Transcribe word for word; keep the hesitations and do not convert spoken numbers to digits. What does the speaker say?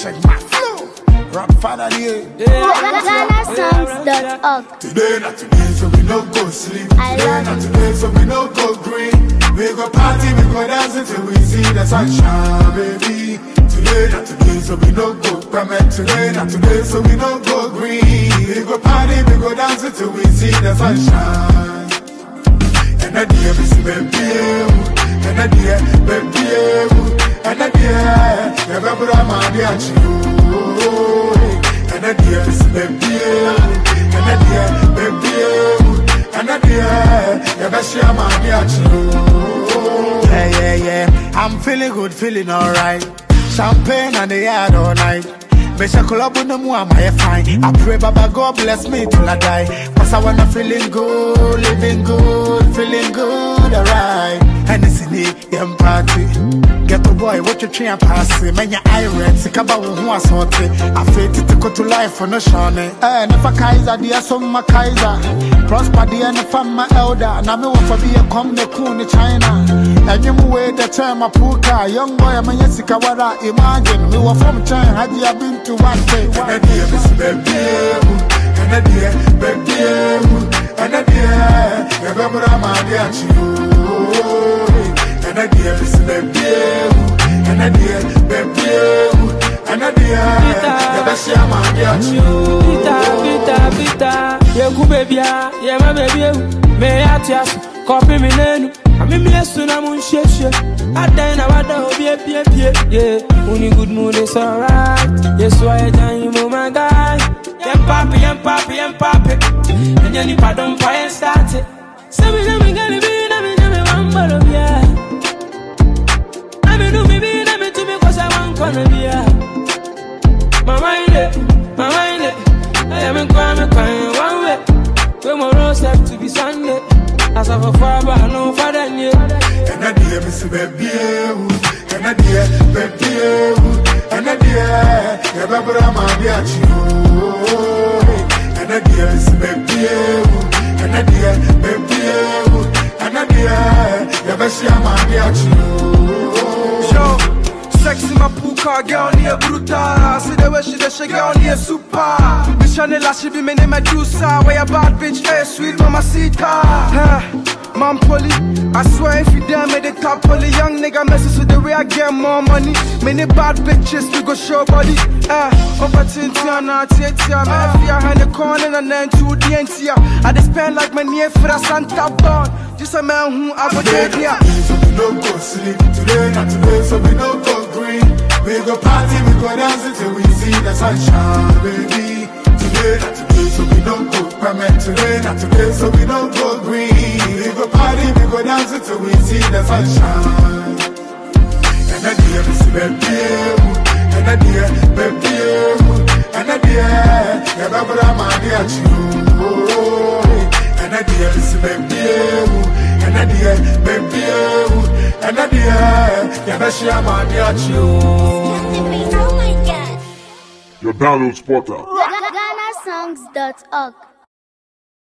check my flow. Rap father here. Ghana songs dot org. Today not today, so we no go sleep. I Today love not it. today, so we no go green. We go party, we go dance until we see the sunshine, baby. Today not today, so we no go permit. Today not today, so we no go green. We go party, we go dance until we see the sunshine. And I dear, we see baby, and I dear, baby, and I dear, never put a man at you. And I dear, we see baby, and I dear, baby, and I dear, never share my at you. Yeah, yeah, yeah, I'm feeling good, feeling alright. Champagne and the yard all night. Besha club no more, am I fine? I pray Baba God bless me till I die. Cause I wanna feeling good, living good, feeling good, alright. And it's in the party. Get the boy, what you trying to pass it? Man, your iron, sick about who was hot. I feel to go to life for no shone. Eh, never Kaiser, dear son, my Kaiser. Prosper, dear, and from my elder. And I know for be a come the coon in China. And you move the term of Puka, young boy, I'm a Yesika. Imagine, we were from China, had you been to one day? And I dear, Miss Baby, and I dear, baby, and I dear, remember I'm at you. And I dear, Miss Baby, and I dear, baby, and I dear, never share my at you. Pita, pita, pita, yeah, good baby, yeah, my baby, may I tell you, copy me then. I'm in the soon, I'm on shit. I dine about the be a pia pia, yeah. Only good mood is alright. Yes, why I dine you, my guy. Yam papi, yam papi, yam papi. And then if I don't buy and start it. Some of them are gonna be, I'm in one bottle of yeah. I'm in me being, I'm in to me because I want to be yeah. My mind, it, my mind, it. I am in crime, crying one way. When my rose have to be Sunday. As of a father, I know father yet. And I dear, Miss Baby, and I dear, baby, and I dear, never I'm at you. And I dear, Miss Baby, and I dear, baby, and I dear, never share my at you. Yo. Sexy my puka, girl near brutal. See the way she does, she girl near super. Michelle la she be me name Medusa. Where a bad bitch, eh, sweet mamacita. Huh, man poly. I swear if you damn me the top poly, young nigga messes with the way I get more money. Many bad bitches we go show body. Eh, over Tintiana, Titia, man, fear hand the corner and then two D N T. I just spend like my near for a Santa Bon. Just a man who I would date here. So we no go sleep today, not today, so we no go green. We go party, we go dance until we see the sunshine, baby. Today, not today, so we no go permit. Today, not today, so we no go green. We go party, we go dance until we see the sunshine. And I dear, Miss Baby, and I dear, baby, and I dear, never I'm at you. And I dear, Miss Baby, and I dear, baby, and I dear, never share my at you. Oh my God. Your download spotter. Ghana songs dot org.